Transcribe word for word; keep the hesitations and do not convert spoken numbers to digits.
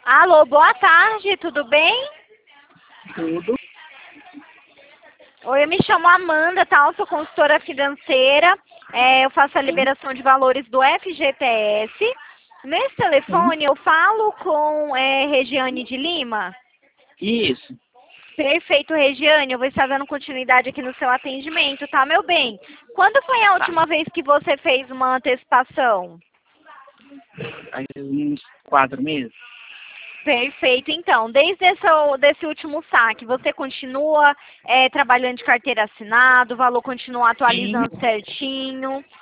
Alô, boa tarde, tudo bem? Tudo. Oi, eu me chamo Amanda, tá? Eu sou consultora financeira, é, eu faço a liberação de valores do F G T S. Nesse Sim. telefone eu falo com é, Regiane de Lima. Isso. Perfeito, Regiane, eu vou estar dando continuidade aqui no seu atendimento, tá, meu bem? Quando foi a Tá. última vez que você fez uma antecipação? Faz uns quatro meses. Perfeito, então, desde esse, desse último saque, você continua é, trabalhando de carteira assinada, o valor continua Sim. atualizando certinho.